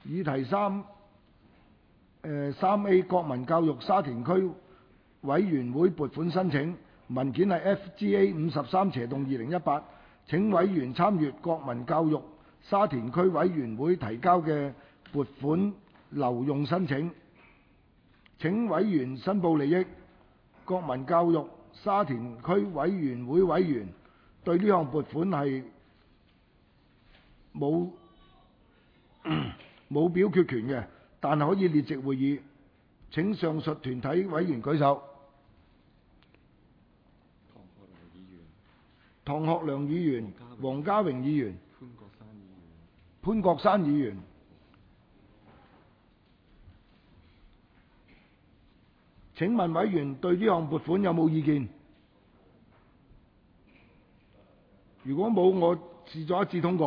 議題3A 國民教育沙田區委員會撥款申請，文件係 FGA53/2018，請委員參閱國民教育沙田區委員會提交嘅撥款留用申請。請委員申報利益。國民教育沙田區委員會委員對呢項撥款係冇表決權嘅，但可以列席會議。請上述團體委員舉手。唐學良議員、黃家榮議員、潘國山議員。請問委員對呢項撥款有冇意見？如果冇，我視作一致通過。